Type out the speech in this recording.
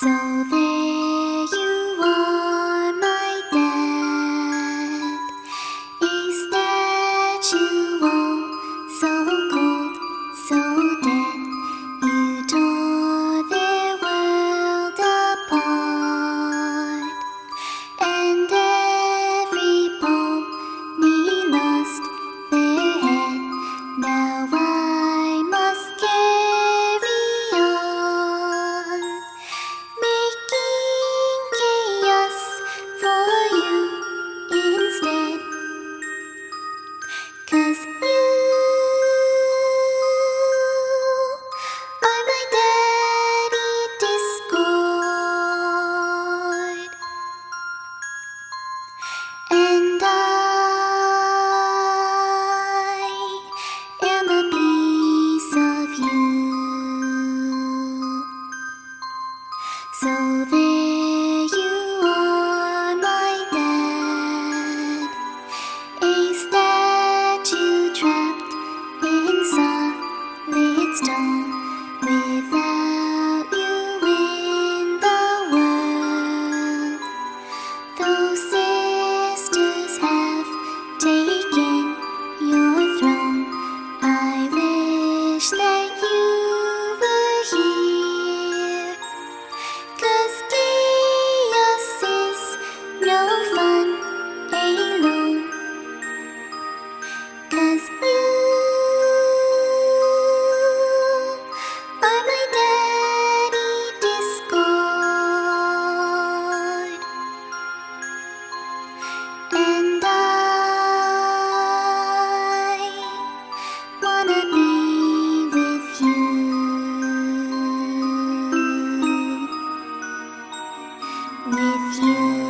So there you are, my dad, a statue, oh, so cold, so dead. You tore their world apart, and every pony lost their head. Now I must carry on, making chaos for you instead. 'Cause you are my daddy Discord, and I am a piece of you. So there you are, my dad, a statue trapped in solid stone, without you in the world. Those sisters have taken your throne. I wish that you were here, 'cause chaos is no fun alone. 'Cause you are my daddy Discord, and I wanna be with you, with you.